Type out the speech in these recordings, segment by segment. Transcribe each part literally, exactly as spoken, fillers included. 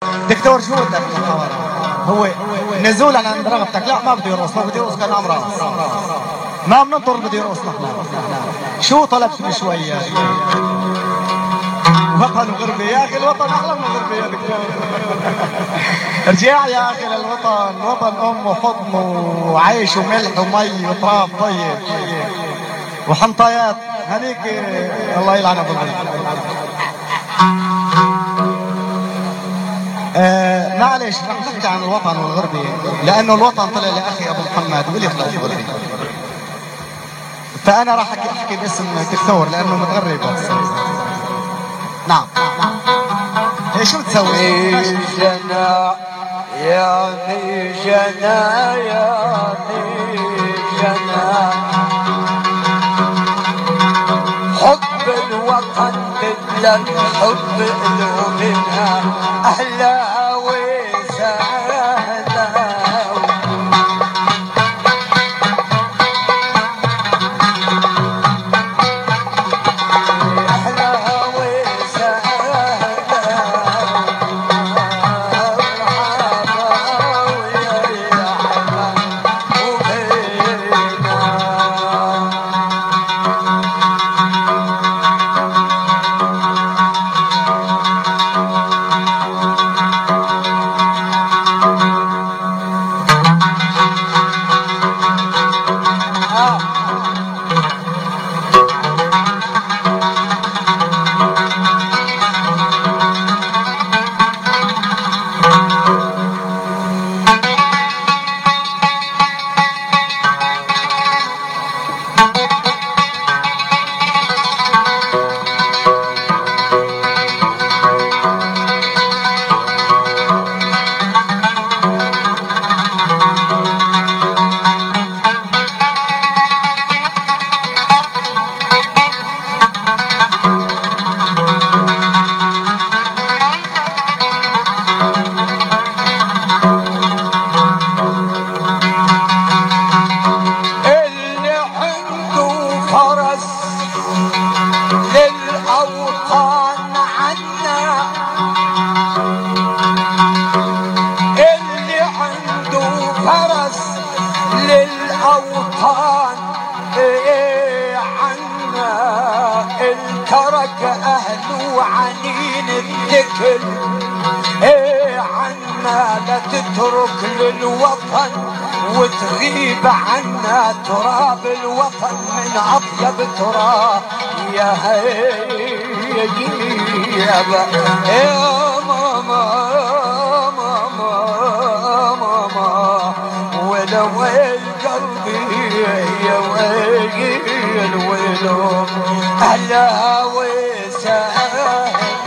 دكتور شو بدك محاورة؟ هو نزولا عند رغبتك. لا ما بده يرقص، ما بده يرقص كان عم راس، ما بننطر بده يرقص نحن. شو طلبت من شوية؟ وطن وغربة يا أخي، الوطن أحلى من الغربة يا دكتور. ارجع يا أخي للوطن، وطن أم وحضن وعيش وملح ومي وتراب طيب وحنطايات. هنيك الله يلعن أبو الغرب. آه معلش رح نحكي عن الوطن والغربة، لأنه الوطن طلع لأخي أبو محمد واللي طلع الغربة، فأنا راح أحكي, أحكي باسم دكتور لأنه متغرب. نعم. ايه شو تسوي؟ جنا يا جنا يا جنا حب الوطن مثل الحب قلوبنا أهلا وسهلا. تترك للوطن وتغيب عنا تراب الوطن من أطيب تراب. يا هيا يا ماما ماما ماما ولو قلبي يا ويل ولو أهلا وسهلا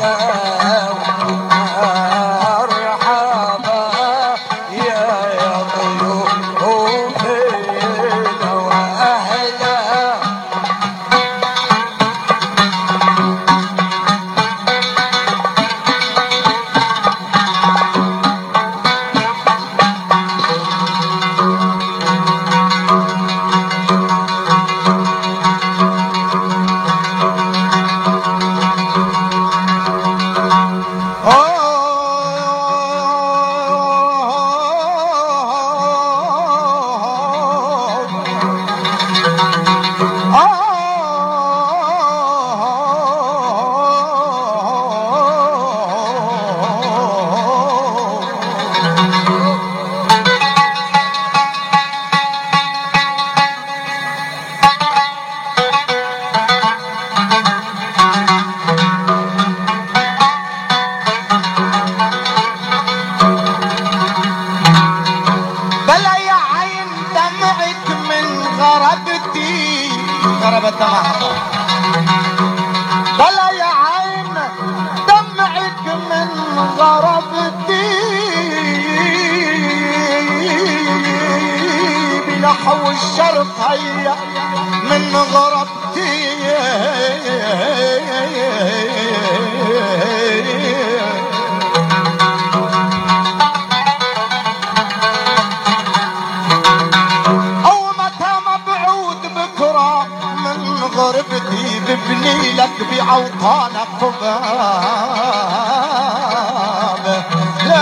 ببني لك بعوطانك قباب. لا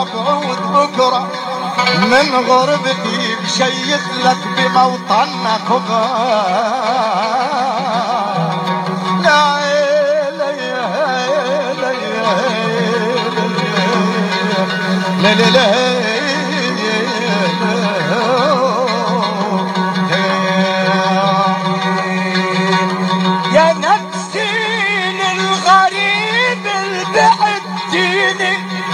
بعود بكرة من غربتي بشيد لك بموطنك لا لا لا لا يا نفسي للغريب البعد ديني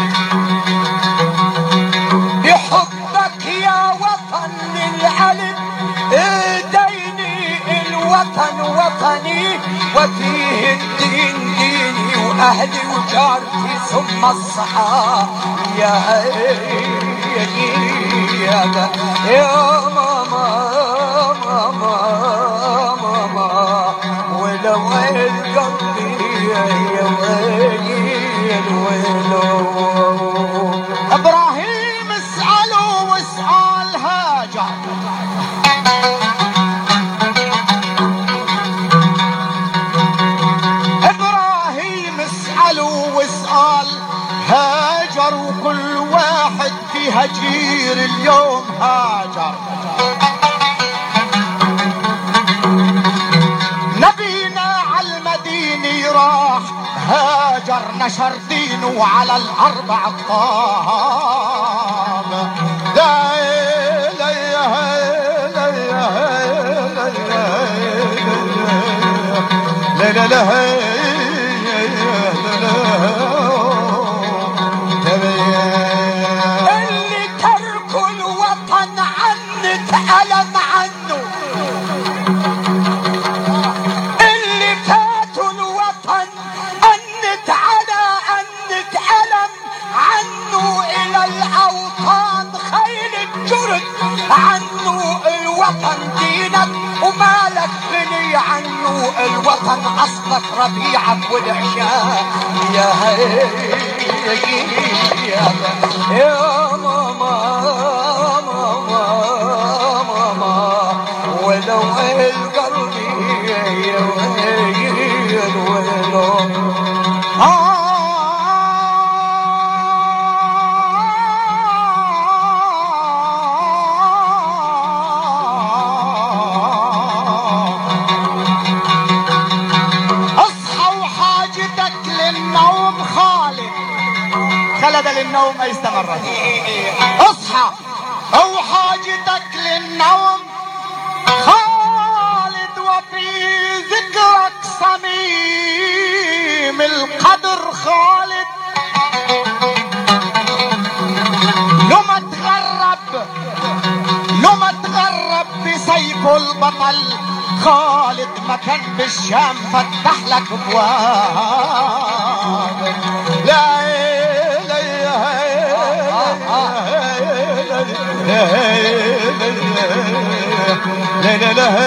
بحبك يا وطن للعلم ايديني الوطن وطني وفيه الدين ديني واهلي وجارتي ثم الصحاب يا يا يا ماما ماما ماما ولو قلبي يا ويل ولو ابراهيم اسأله واسأل هاجر ابراهيم اسأله واسأل هاجر وكل واحد في هجير اليوم هاجر نبينا على المدينة راح هاجر نشر دينه على الأربع أقطاب لا لا لا لا لا لا اللي تركوا الوطن عنه اتألم عنه اللي فاتوا الوطن أنت على أنت ألم عنه إلى الأوطان خيل الجرد عنه الوطن دينك ومالك غني عنه الوطن أصلك ربيعك والعشاء يا هي يا ماما ماما ماما ولو القلب يا ويل ولو اصحى وحاجتك للنوم خالد خلد للنوم ما استمرت اصحى او حاجتك للنوم خالد وفي ذكرك صميم القدر خالد لما تغرب لما تغرب بسيف البطل خالد مكان بالشام فتح لك ابواب لا لا لا لا لا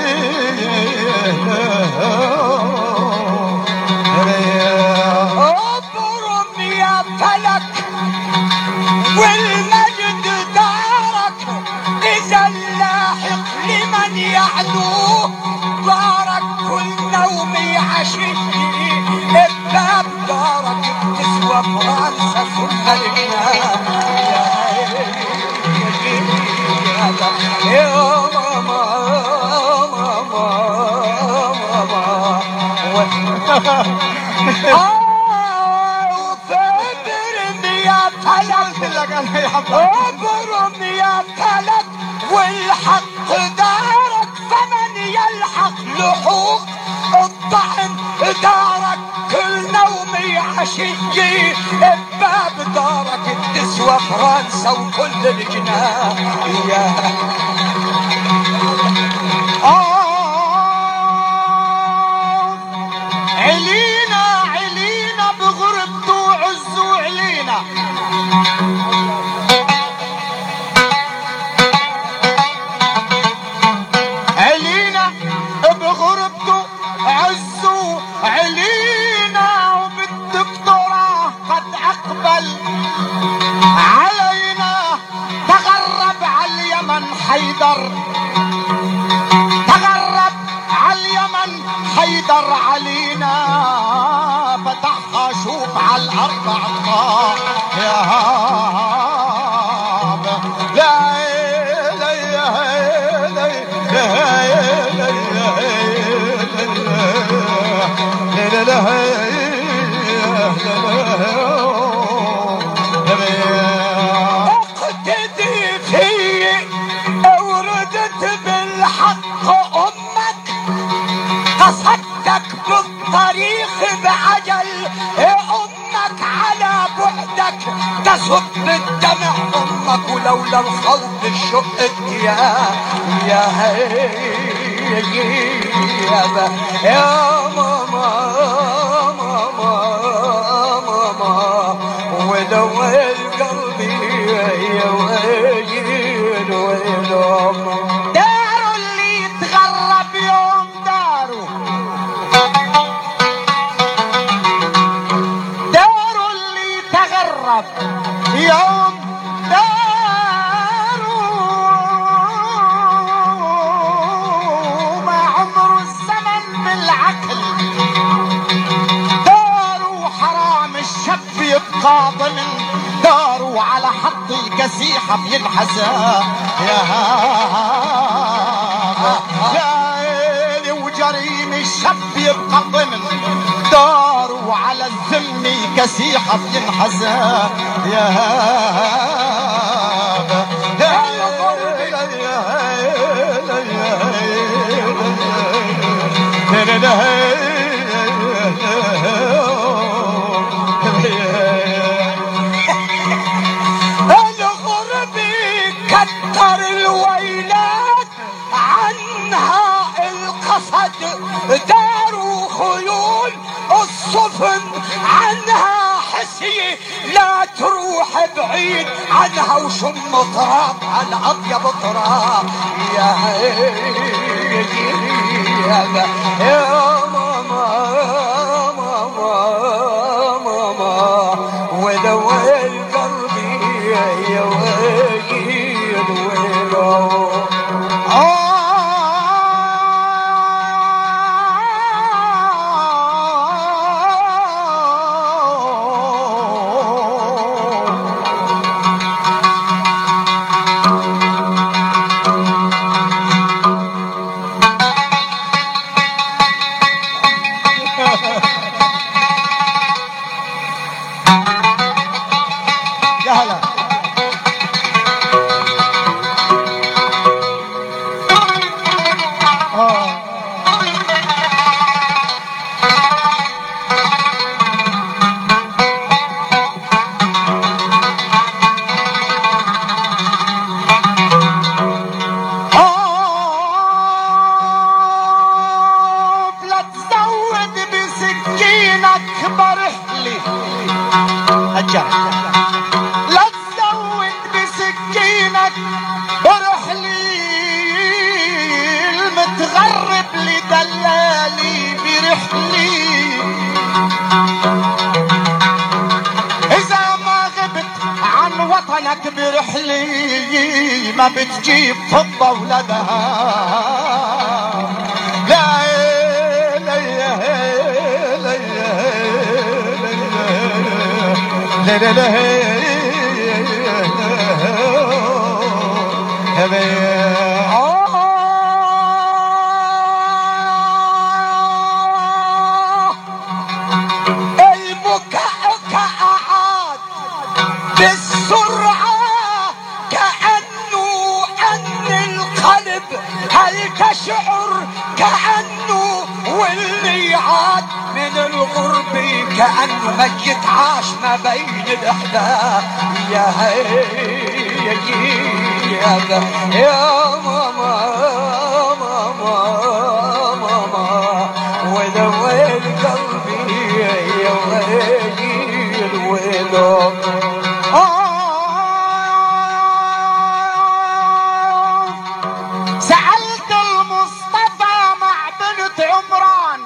ابرم يا فلك والمجد دارك اذا اللاحق لمن يعدوه دارك كل نوم عشقي الباب دارك تسوى فرنسا ثم الجنان يا ماما ماما ماما ابرم يا فلك ابرم يا فلك والحق دارك فمن يلحق لحوق الطعن دارك كل نوم عشقي الباب دارك تسوى فرنسا وكل الجنان يا علينا علينا بغربته عزوا علينا علينا بغربته عزوا علينا وبالدكتوراه قد اقبل علينا تغرب على اليمن حيدر القلوب على الارض عطاء يا هاب لا لا لا لا لا لا اقتدي في اوردت بالحق امك قصدتك بالطريق بعجل امك على بعدك تصب الدمع امك ولولا الخوف شقت يا يا هيبة يا ماما ماما ماما ولو القلب يا ويل ويل دارو اللي يتغرب يوم دارو دارو اللي يتغرب يوم دارو ما عمر الزمن بالعقل دارو حرام الشاب يبقى ضمن دارو على حط القسيحة بينحسى يا هذا ليلي وجريم الشاب يبقى ضمن دارو على الذم كسيحة بينحسى يا هذا كتر الويلات عنها القصد داروا خيول الصفن عنها حسي لا تروح بعيد عنها وشم تراب على اطيب تراب يا هيجي يا ماما ماما ماما ولو القلب يا ويل ويلو يا هلا لا تزود بسكينك برحلي الجرح لا تزود بسكينك برحلي المتغرب لدلالي برحلي إذا ما غبت عن وطنك برحلي ما بتجيب فضة ولا ذهب لا لا لا لا لا لا البكاء كأعاد بالسرعة كأنه أن القلب هل تشعر كأنه والميعاد من الغرب كأنه ميت عاش ما بين الأحباب يا هيجي يا ماما ماما ماما ولو القلب يا ويل ويلو سألت المصطفى مع بنت عمران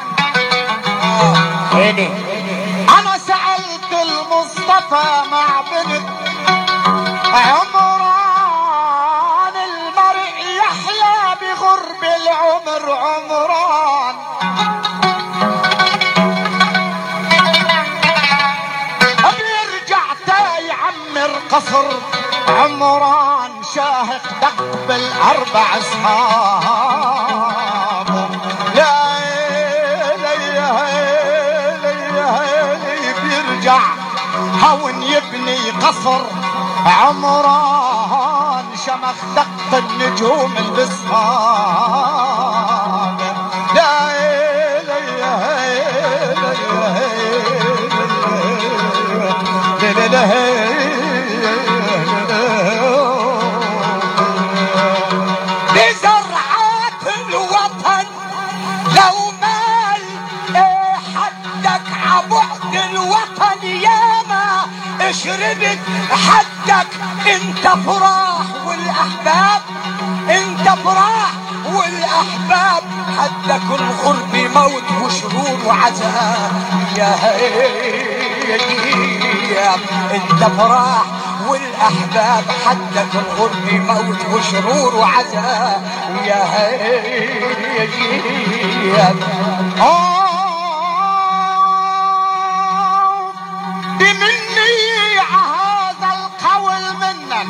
أنا سألت المصطفى مع بنت عمران المرء يحيا بغرب العمر قصر عمران شاهق دقبل اربع اصحاب. لا بيرجع هون يبني قصر عمران شمخ دق النجوم البسخان. لا بزرعات الوطن لو مال ايه حدك عبعد الوطن ياما اشربت حدك. انت فراح والاحباب، انت فراح والاحباب، حدك الغرب موت وشرور وعذاب. يا هيا انت فراح والاحباب، حدك الغرب موت وشرور وعذاب. يا هيا بمني هذا القول منك،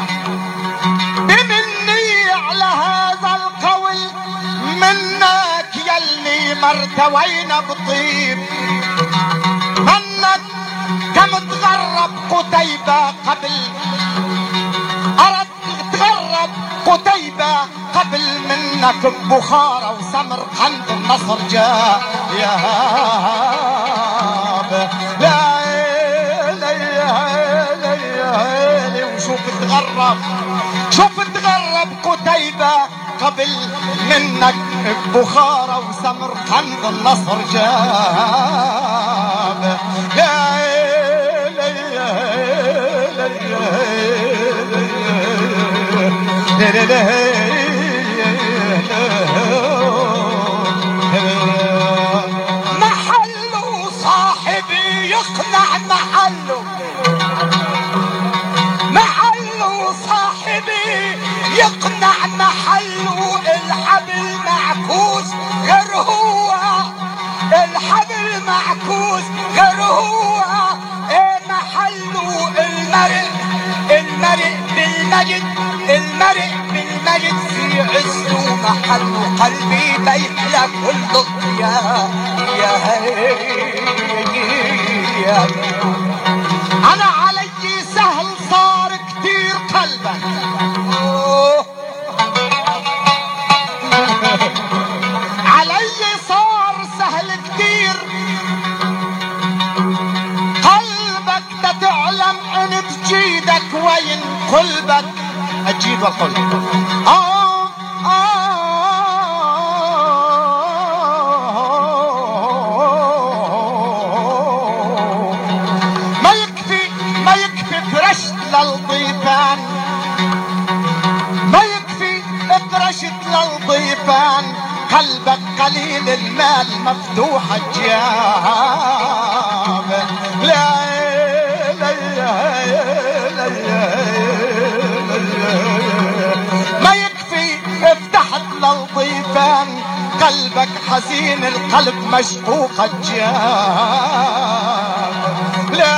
بمني على هذا القول منك يلي مرتوينا بطيب. منك كم تغرب قتيبة قبل، أردت تغرب قتيبة قبل منك ببخارى وسمرقند النصر جاء. يا هاب لا وشوف تغرب، شوف تغرب قتيبة قبل منك ببخارى وسمرقند النصر جاب. لا محله صاحبي يقنع، محله محله صاحبي يقنع، محله الحبل معكوس غير هو، الحبل معكوس غير هو. ايه محله المرء، المرء بالمجد، المرء بالمجد في عزه محله. قلبي بيحلى كل الضياء. يا هيا انا علي سهل صار كتير قلبك، علي صار سهل كتير قلبك. تتعلم ان تجيدك وين قلبك، اجيب القلب. آه آه ما يكفي، ما يكفي فرشت للضيفان، ما يكفي فرشت للضيفان. قلبك قليل المال مفتوح الجياب. لا ما يكفي افتحت للضيفان، قلبك حزين القلب مشقوق الجياب. لا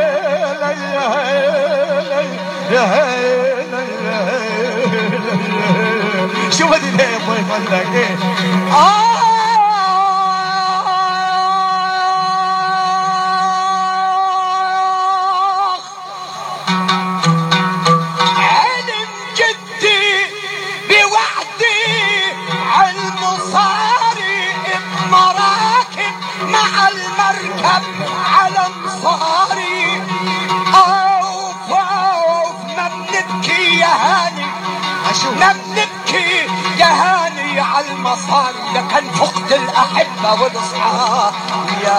شو بدي ليه ضيف عندك ايه؟ آه علم جدي بوعدي عالمصاري بمراكب مع المركب على مصاري. اوف اوف ما بنبكي يا هاني، ما بنبكي يا هاني عالمصاري. لكن فقد الاحبه والاصحاب. يا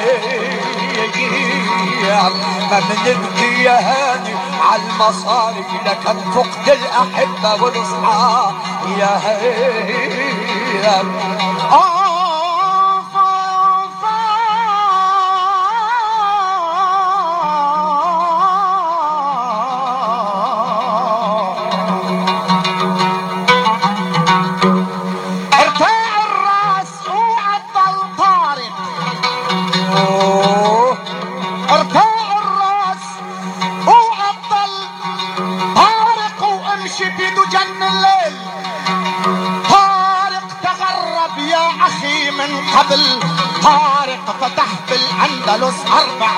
هيا ما بنبكي يا هاني عالمصاري، لكن فقد الاحبه والاصحاب. يا هيا آه ارفع الراس وعطل اندلس اربع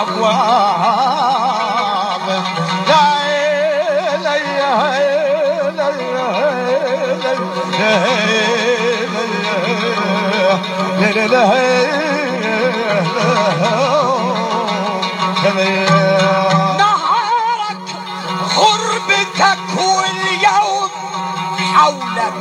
ابواب. لا لا لا لا نهارك غربتك واليوم حولك،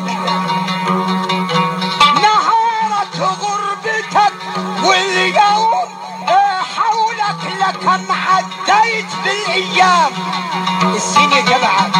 نهارك غربتك واليوم حولك، لكم عديت بالايام السنة تبعك.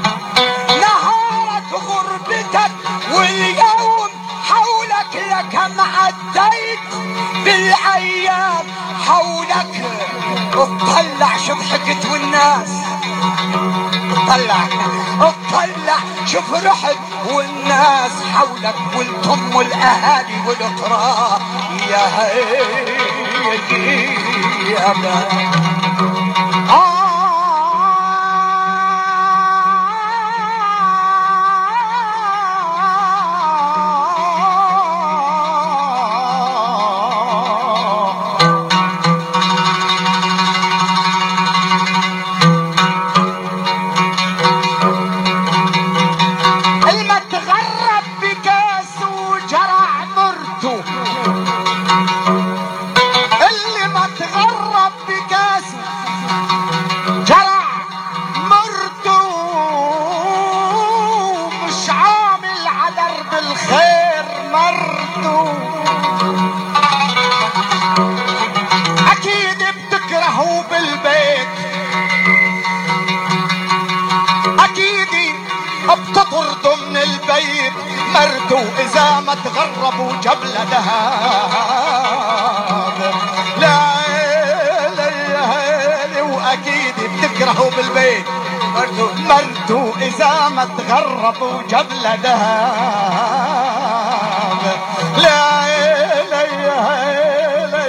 نهارك غربتك واليوم حولك، لكم عديت بالايام حولك. اطلع شوف حكت والناس، اطلع اطلع شوف رحت والناس حولك، والتم والاهالي والاطراء يا هيدي يا آه إذا ما تغربوا جبل دهاب. لا ليالي وأكيد بتكرهوا بالبيت مرتو إذا ما تغربوا جبل دهاب. لا ليالي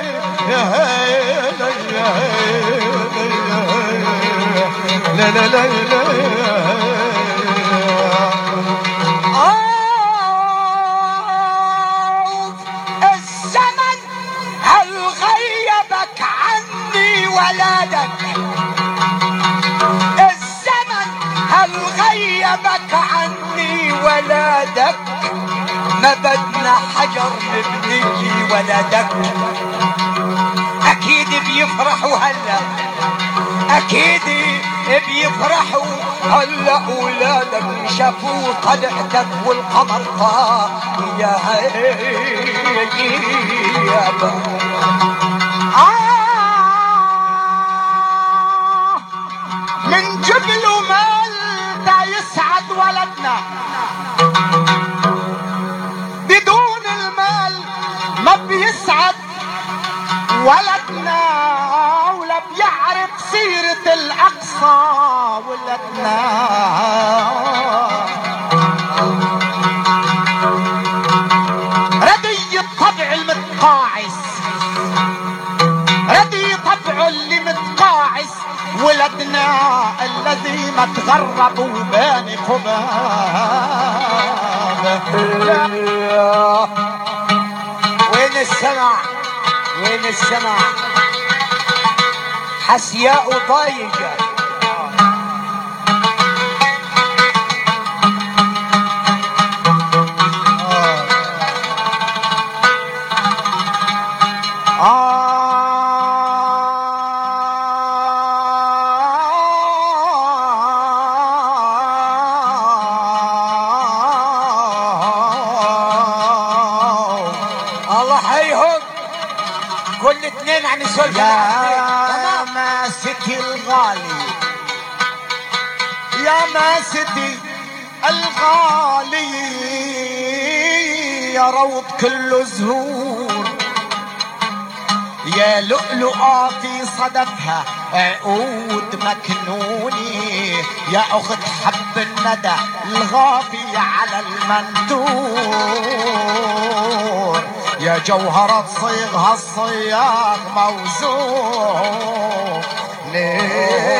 لا لا لا ولادك. الزمن هل غيبك عني ولادك؟ ما بدنا حجر نبني ولدك. اكيد بيفرحوا هلا، اكيد بيفرحوا هلا اولادك شافوا طلعتك والقمر طار يا هيجي يا من جبل ومال دا يسعد ولدنا، بدون المال ما بيسعد ولدنا، ولا بيعرف سيرة الأقصى ولدنا. ردي الطبع المتقاعس، ردي طبعه اللي متقاعس ولدنا الذي ما تغربوا بين قباب. وين السمع وين السمع حسياء ضايقة. كل اثنين عن السولف يا ماستي الغالي، يا ماستي الغالي، يا روض كله زهور، يا لؤلؤة في صدفها عقود مكنوني، يا أخت حب الندى الغافي على المندور، يا جوهرة صيغها الصياغ موزون. ليه